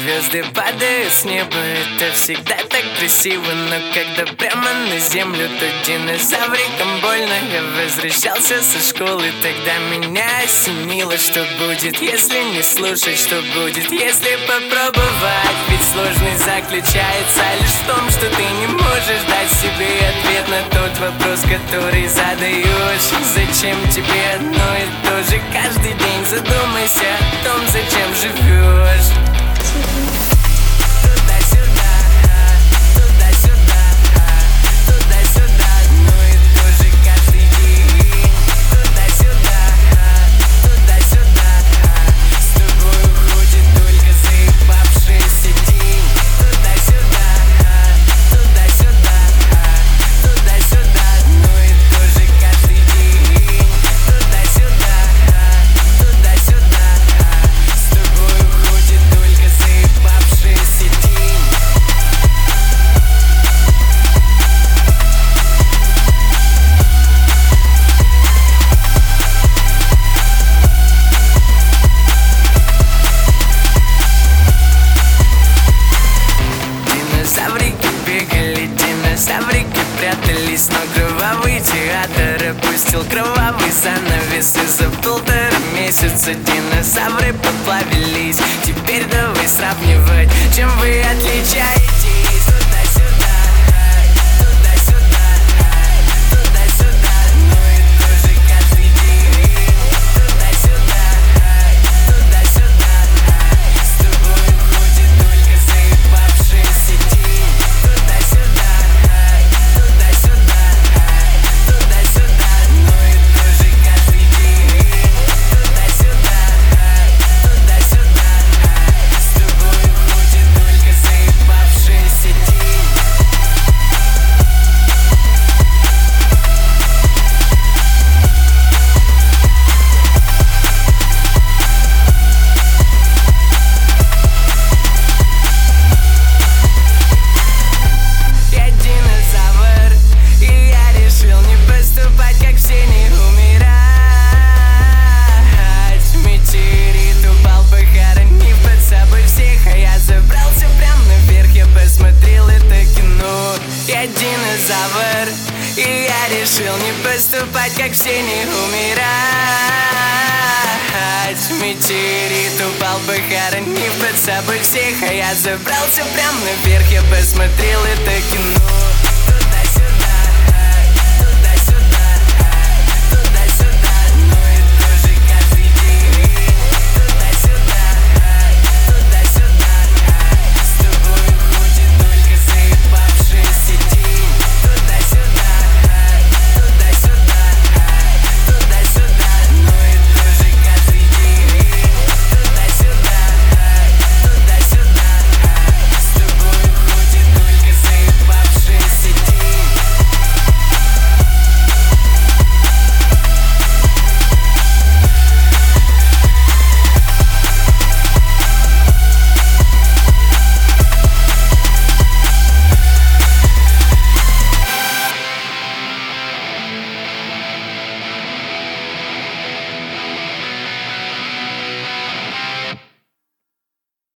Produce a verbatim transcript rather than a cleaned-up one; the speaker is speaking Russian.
звезды падают с неба, это всегда так красиво. Но когда прямо на землю, то динозаврикам больно. Я возвращался со школы, тогда меня осенило, что будет, если не слушать, что будет, если попробовать. Ведь сложность заключается лишь в том, что ты не можешь дать себе ответ на тот вопрос, который задаешь. Зачем тебе одно и то же каждый день? Задумайся о том, зачем живешь. Туда-сюда, туда-сюда, туда-сюда, одно и то же каждый день. Туда-сюда, туда-сюда, с тобой уходит только заебавшийся день. Туда-сюда, туда-сюда, туда-сюда, одно и то же каждый день. Туда-сюда, туда-сюда, с тобой уходит только заебавшийся день. Динозаврики бегали, динозаврики прятались, но кровавый театр опустил кровавый занавес. И за полтора месяца динозавры поплавились. Теперь давай сравнивать, чем вы отличаетесь. Туда-сюда, туда-сюда, туда-сюда, одно и то же каждый день. Туда-сюда, туда-сюда, с тобой уходит только заебавшийся день. Туда-сюда, туда-сюда, туда-сюда, одно и то же каждый день. Туда-сюда, туда-сюда, с тобой уходит только заебавшийся день. Я динозавр, и я решил не поступать, как все, не умирать. Метеорит упал, похоронив под собой всех, а я забрался прям наверх, я посмотрел это кино. Я динозавр, и я решил не поступать, как все, не умирать. Метеорит упал, похоронив под собой всех, а я забрался прям наверх, я посмотрел это кино.